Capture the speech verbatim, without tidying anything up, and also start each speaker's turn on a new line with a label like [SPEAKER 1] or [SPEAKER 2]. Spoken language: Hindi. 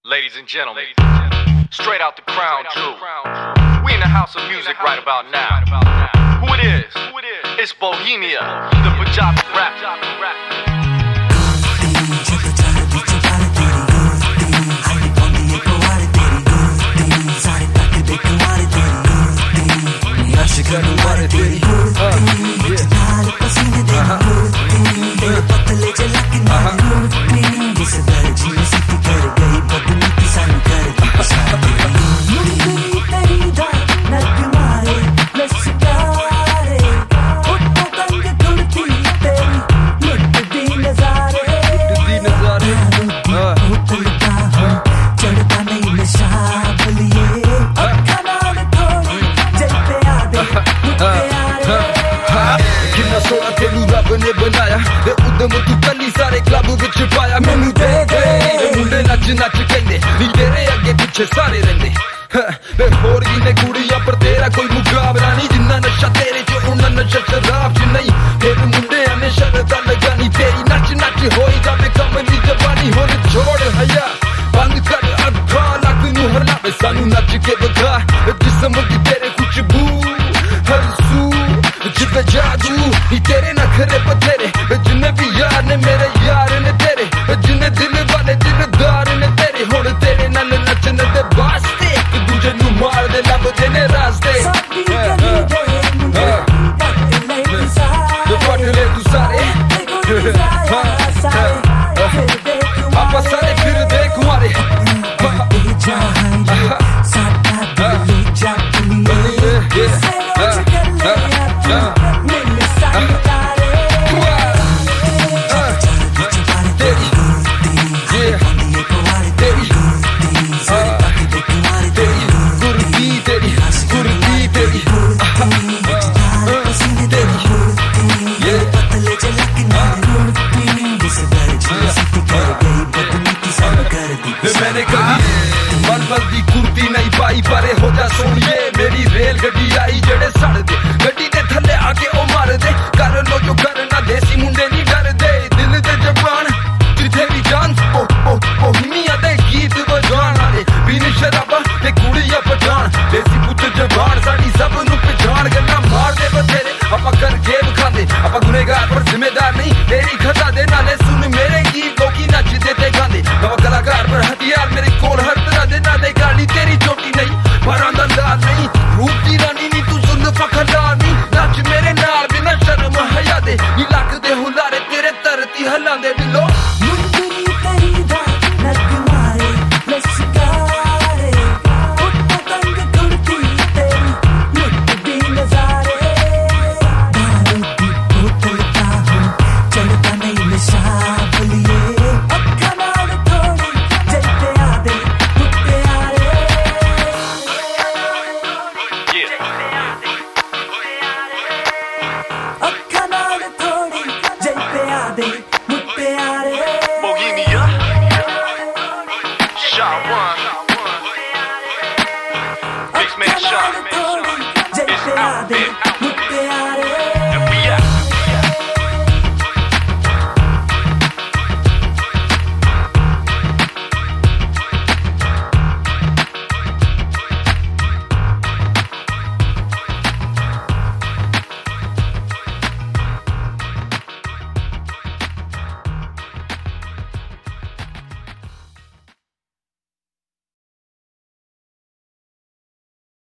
[SPEAKER 1] Ladies and gentlemen, straight out the crown jewel. We in the house of music right about now. Who it is? It's Bohemia, the Punjabi rap.
[SPEAKER 2] ने बनाया उदम तू कली सारे क्लब विच पाया मैनू दे दे मुंडे नच नच कहंदे नी तेरे अगे पिछे सारे रहिंदे वे होर गी ने कुड़ियां पर तेरा कोई मुकाबला नहीं जिन्ना नशा तेरे च उन्ना नशा शराब च नहीं फिर मुंडे ने शरत लगानी तेरी नच नच होई जावे कम दी जवानी हुण छोड़ हया बंद कर अखा लग नू हरला सानू नच के बगा जिस्म